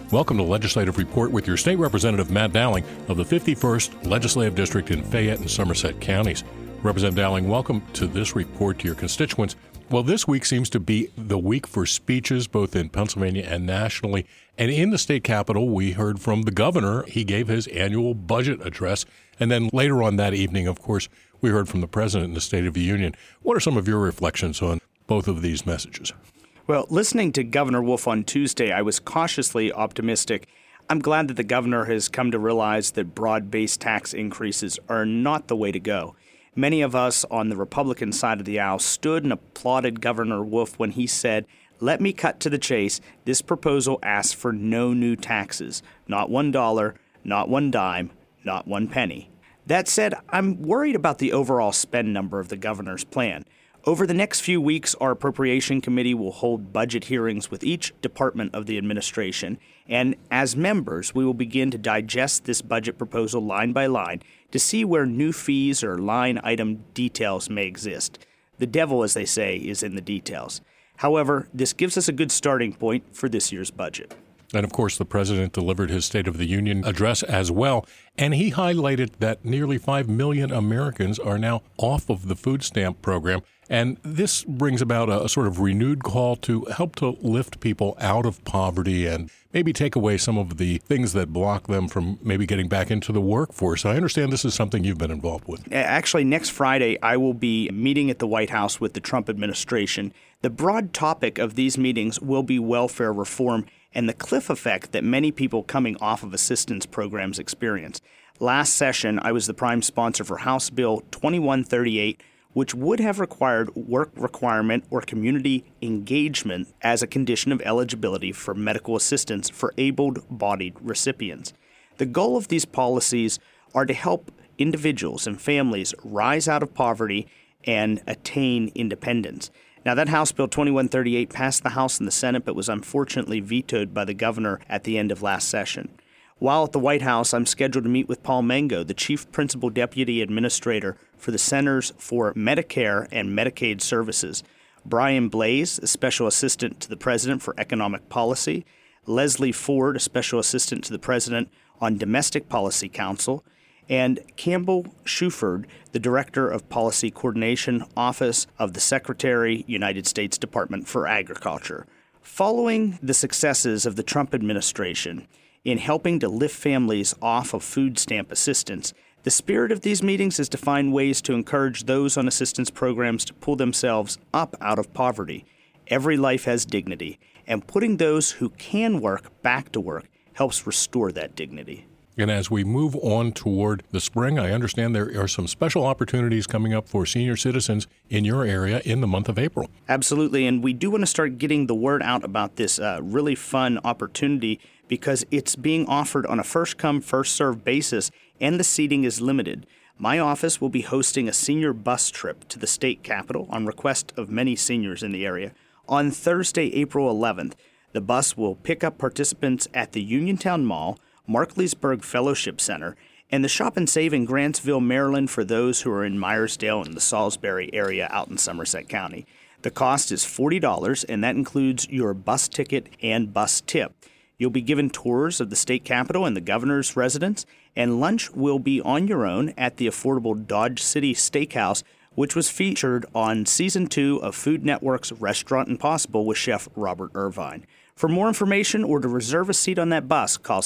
Welcome to Legislative Report with your State Representative Matt Dowling of the 51st Legislative District in Fayette and Somerset counties. Representative Dowling, welcome to this report to your constituents. Well, this week seems to be the week for speeches, both in Pennsylvania and nationally. And in the state capitol, we heard from the governor. He gave his annual budget address. And then later on that evening, of course, we heard from the president in the State of the Union. What are some of your reflections on both of these messages? Well, listening to Governor Wolf on Tuesday, I was cautiously optimistic. I'm glad that the governor has come to realize that broad-based tax increases are not the way to go. Many of us on the Republican side of the aisle stood and applauded Governor Wolf when he said, "Let me cut to the chase. This proposal asks for no new taxes. Not $1, not one dime, not one penny." That said, I'm worried about the overall spend number of the governor's plan. Over the next few weeks, our Appropriation Committee will hold budget hearings with each department of the administration, and as members, we will begin to digest this budget proposal line by line to see where new fees or line item details may exist. The devil, as they say, is in the details. However, this gives us a good starting point for this year's budget. And, of course, the president delivered his State of the Union address as well, and he highlighted that nearly 5 million Americans are now off of the food stamp program. And this brings about a sort of renewed call to help to lift people out of poverty and maybe take away some of the things that block them from maybe getting back into the workforce. I understand this is something you've been involved with. Actually, next Friday, I will be meeting at the White House with the Trump administration. The broad topic of these meetings will be welfare reform and the cliff effect that many people coming off of assistance programs experience. Last session, I was the prime sponsor for House Bill 2138, which would have required work requirement or community engagement as a condition of eligibility for medical assistance for able-bodied recipients. The goal of these policies are to help individuals and families rise out of poverty and attain independence. Now, that House Bill 2138 passed the House and the Senate, but was unfortunately vetoed by the governor at the end of last session. While at the White House, I'm scheduled to meet with Paul Mango, the Chief Principal Deputy Administrator for the Centers for Medicare and Medicaid Services, Brian Blaze, a Special Assistant to the President for Economic Policy, Leslie Ford, a Special Assistant to the President on Domestic Policy Council, and Campbell Shuford, the Director of Policy Coordination, Office of the Secretary, United States Department for Agriculture. Following the successes of the Trump administration in helping to lift families off of food stamp assistance, the spirit of these meetings is to find ways to encourage those on assistance programs to pull themselves up out of poverty. Every life has dignity, and putting those who can work back to work helps restore that dignity. And as we move on toward the spring, I understand there are some special opportunities coming up for senior citizens in your area in the month of April. Absolutely, and we do want to start getting the word out about this really fun opportunity because it's being offered on a first-come, first-served basis, and the seating is limited. My office will be hosting a senior bus trip to the state capitol on request of many seniors in the area. On Thursday, April 11th, the bus will pick up participants at the Uniontown Mall, Markleysburg Fellowship Center, and the Shop and Save in Grantsville, Maryland for those who are in Myersdale and the Salisbury area out in Somerset County. The cost is $40, and that includes your bus ticket and bus tip. You'll be given tours of the state capitol and the governor's residence, and lunch will be on your own at the affordable Dodge City Steakhouse, which was featured on Season 2 of Food Network's Restaurant Impossible with Chef Robert Irvine. For more information or to reserve a seat on that bus, call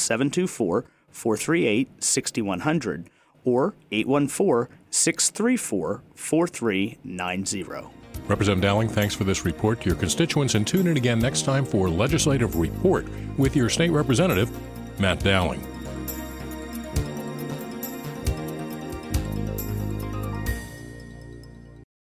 724-438-6100 or 814-634-4390. Representative Dowling, thanks for this report to your constituents, and tune in again next time for Legislative Report with your state representative, Matt Dowling.